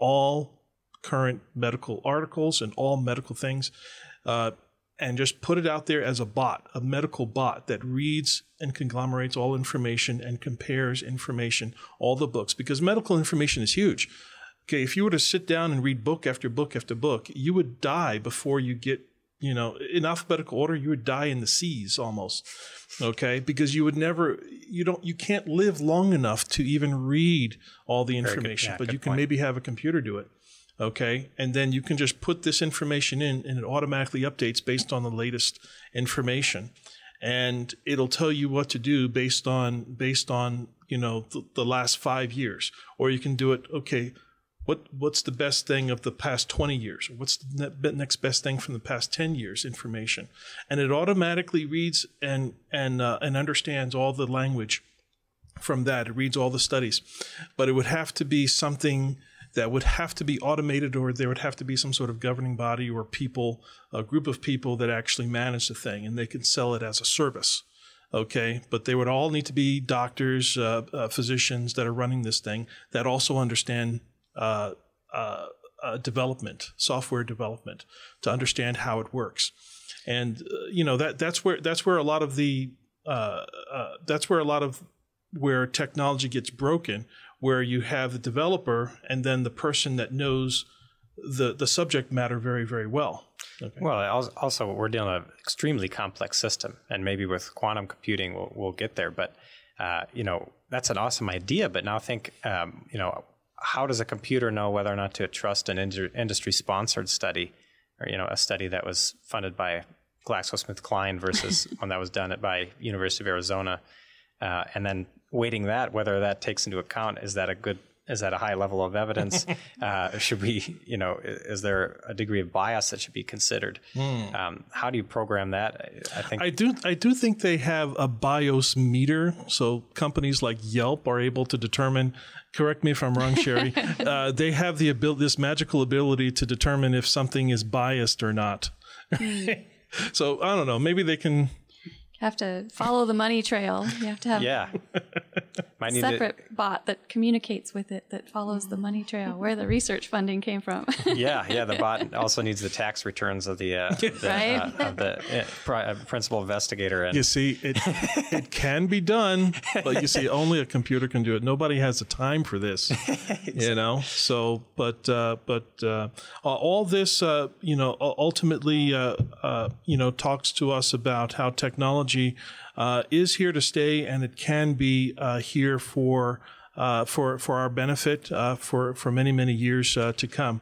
all current medical articles and all medical things. Uh, and just put it out there as a bot, a medical bot that reads and conglomerates all information and compares information, all the books, because medical information is huge. Okay, if you were to sit down and read book after book after book, you would die before you get, you know, in alphabetical order, you would die in the seas almost. Okay, because you would never, you don't, you can't live long enough to even read all the good. information, Yeah, but good you can point. maybe have a computer do it. Okay, and then you can just put this information in and it automatically updates based on the latest information. And it'll tell you what to do based on, based on you know, the, the last five years. Or you can do it, okay, what what's the best thing of the past twenty years? What's the ne- next best thing from the past ten years information? And it automatically reads and, and, uh, and understands all the language from that. It reads all the studies. But it would have to be something that would have to be automated, or there would have to be some sort of governing body or people, a group of people that actually manage the thing, and they can sell it as a service. Okay, but they would all need to be doctors, uh, uh, physicians that are running this thing that also understand uh, uh, uh, development, software development, to understand how it works. And uh, you know that that's where that's where a lot of the uh, uh, that's where a lot of where technology gets broken, where you have the developer and then the person that knows the the subject matter very, very well. Okay. Well, also we're dealing with an extremely complex system, and maybe with quantum computing we'll, we'll get there. But uh, you know, that's an awesome idea. But now think, um, you know, how does a computer know whether or not to trust an industry-sponsored study, or you know, a study that was funded by GlaxoSmithKline versus one that was done by University of Arizona, uh, and then weighting that, whether that takes into account, is that a good Is that a high level of evidence? uh, should we, you know, is there a degree of bias that should be considered? Mm. Um, how do you program that? I think I do. I do think they have a BIOS meter, so companies like Yelp are able to determine. Correct me if I'm wrong, Sherry. uh, they have the ability, this magical ability, to determine if something is biased or not. Mm. So I don't know. Maybe they can. Have to follow the money trail. You have to have yeah. a separate to... bot that communicates with it, that follows the money trail, where the research funding came from. yeah, yeah. The bot also needs the tax returns of the, uh, the, right? uh, of the uh, pri- uh, principal investigator. And... You see, it it can be done, but you see, only a computer can do it. Nobody has the time for this, exactly. You know. So, but uh, but uh, all this, uh, you know, ultimately, uh, uh, you know, talks to us about how technology Uh, is here to stay, and it can be uh, here for uh, for for our benefit uh, for for many many years uh, to come.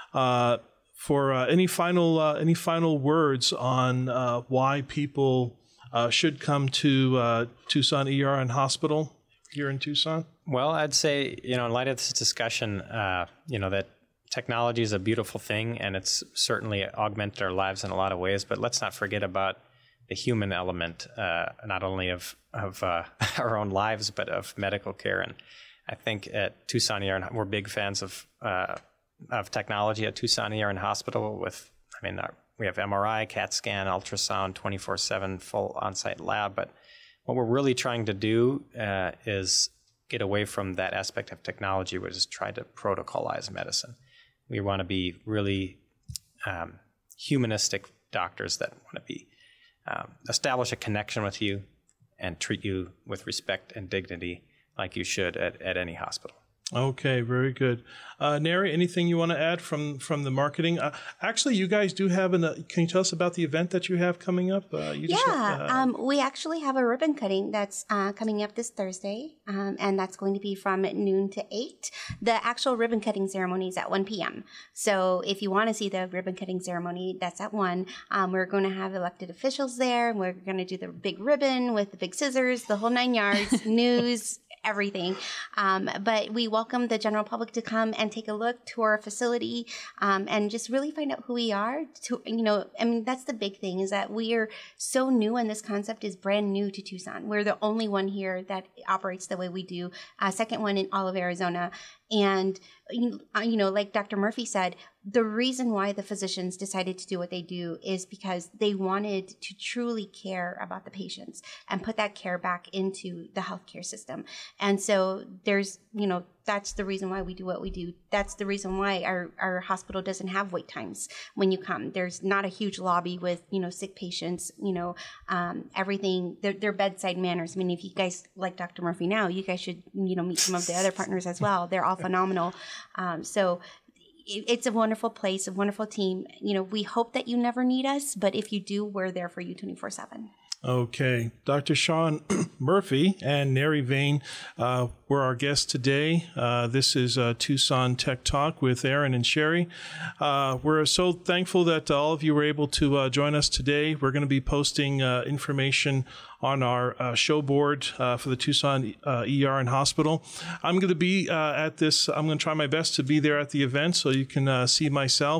Uh, for uh, any final uh, any final words on uh, why people uh, should come to uh, Tucson E R and Hospital here in Tucson? Well, I'd say, you know, in light of this discussion, uh, you know, that technology is a beautiful thing, and it's certainly augmented our lives in a lot of ways. But let's not forget about the human element, uh, not only of of uh, our own lives, but of medical care. And I think at Tucson E R, we're big fans of uh, of technology at Tucson E R and Hospital. With, I mean, our, we have M R I, CAT scan, ultrasound, twenty-four seven full on-site lab. But what we're really trying to do uh, is get away from that aspect of technology, which is try to protocolize medicine. We want to be really um, humanistic doctors that want to be Um, establish a connection with you and treat you with respect and dignity like you should at, at any hospital. Okay, very good. Uh, Neri, anything you want to add from, from the marketing? Uh, actually, you guys do have an, uh, can you tell us about the event that you have coming up? Uh, you yeah, just, uh, um, we actually have a ribbon cutting that's uh, coming up this Thursday, um, and that's going to be from noon to eight. The actual ribbon cutting ceremony is at one p.m. So if you want to see the ribbon cutting ceremony, that's at one. Um, we're going to have elected officials there, and we're going to do the big ribbon with the big scissors, the whole nine yards, news, everything. Um, but we welcome the general public to come and take a look, tour our facility, um, and just really find out who we are. To, you know, I mean, that's the big thing, is that we are so new, and this concept is brand new to Tucson. We're the only one here that operates the way we do. Uh, second one in all of Arizona. And, you know, like Doctor Murphy said, the reason why the physicians decided to do what they do is because they wanted to truly care about the patients and put that care back into the healthcare system. And so there's, you know, that's the reason why we do what we do. That's the reason why our, our hospital doesn't have wait times when you come. There's not a huge lobby with, you know, sick patients, you know, um, everything, their, their bedside manners. I mean, if you guys like Doctor Murphy now, you guys should, you know, meet some of the other partners as well. They're all phenomenal. Um, so it, it's a wonderful place, a wonderful team. You know, we hope that you never need us, but if you do, we're there for you twenty-four seven. Okay. Doctor Sean Murphy and Neri Vane uh, were our guests today. Uh, this is uh, Tucson Tech Talk with Aaron and Sherry. Uh, we're so thankful that all of you were able to uh, join us today. We're going to be posting uh, information on our uh, show board uh, for the Tucson uh, E R and Hospital. I'm going to be uh, at this, I'm going to try my best to be there at the event, so you can uh, see myself.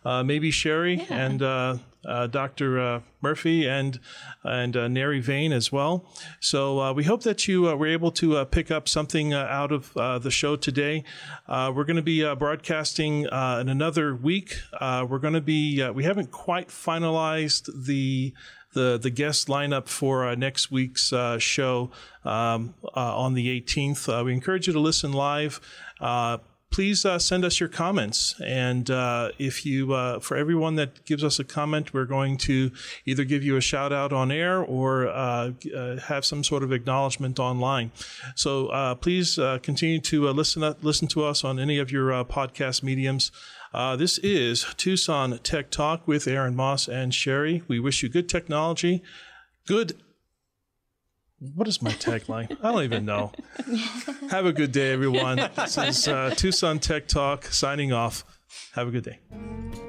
uh, maybe Sherry Yeah. and uh, uh, Doctor Uh, Murphy and and uh, Neri Vane as well. So uh, we hope that you uh, were able to uh, pick up something uh, out of uh, the show today. Uh, we're going to be uh, broadcasting uh, in another week. Uh, we're going to be uh, we haven't quite finalized the the the guest lineup for uh, next week's uh, show um, uh, on the eighteenth. Uh, we encourage you to listen live. Uh, Please uh, send us your comments, and uh, if you, uh, for everyone that gives us a comment, we're going to either give you a shout out on air or uh, uh, have some sort of acknowledgement online. So uh, please uh, continue to uh, listen up, listen to us on any of your uh, podcast mediums. Uh, this is Tucson Tech Talk with Aaron Moss and Sherry. We wish you good technology, good. What is my tagline? I don't even know. Have a good day, everyone. This is uh, Tucson Tech Talk signing off. Have a good day.